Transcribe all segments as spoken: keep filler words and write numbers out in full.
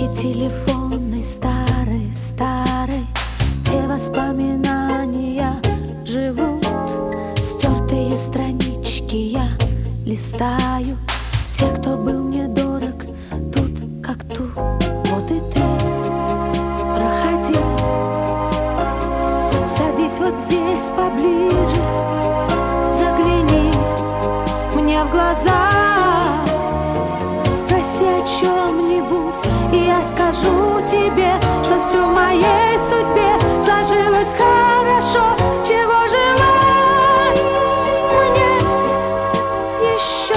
Книжки телефонной старые, старые, где воспоминания живут. Стертые странички я листаю, все, кто был мне дорог, тут как тут. Вот и ты, проходи, садись вот здесь поближе, загляни мне в глаза, спроси о чем-нибудь, и я скажу тебе, что все в моей судьбе сложилось хорошо. Чего желать мне еще?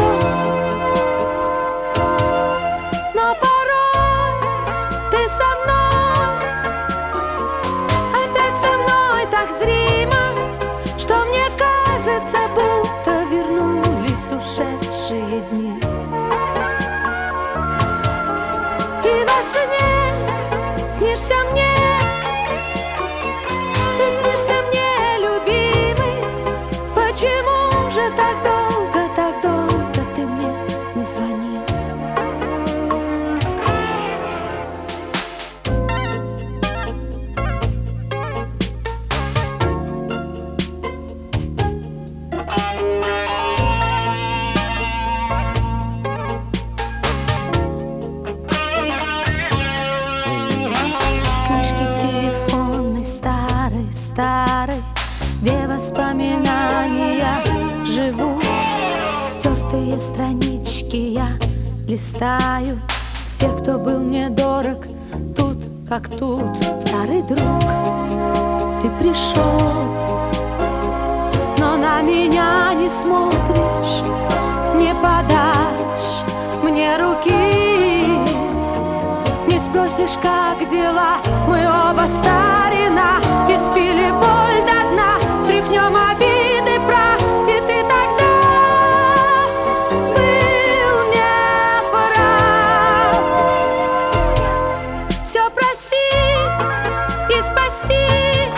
Но порой ты со мной, опять со мной так зримо, что мне кажется, будто вернулись ушедшие дни. И во сне снишься мне, ты снишься мне, любимый. Почему же так долго, так долго ты мне не звонил? Старый, где воспоминания живут. Стертые странички я листаю, всех, кто был мне дорог, тут как тут. Старый друг, ты пришел, но на меня не смотришь, не подашь мне руки, не спросишь, как дела. Мы оба старина, испили боль до дна, стряхнем обиды прах, и ты тогда был неправ. Все простить и спасти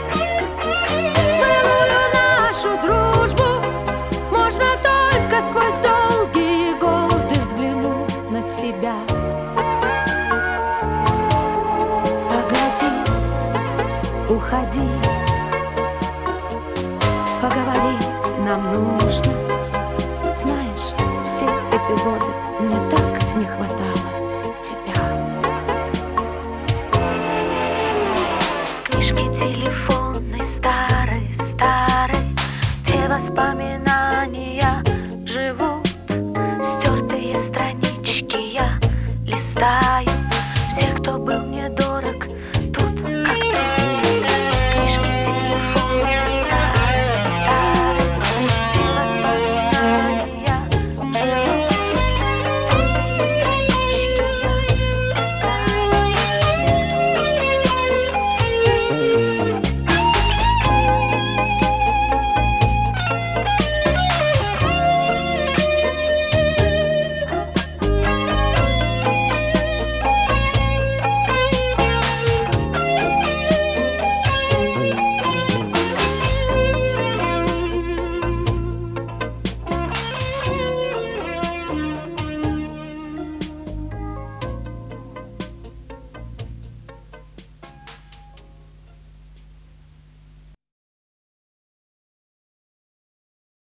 былую нашу дружбу можно только сквозь долгие годы взглянув на себя. Уходить, поговорить нам нужно. Знаешь, все эти годы мне так не хватало тебя. Книжки телефонной старые, старые, где воспоминания живут. Стертые странички я листаю,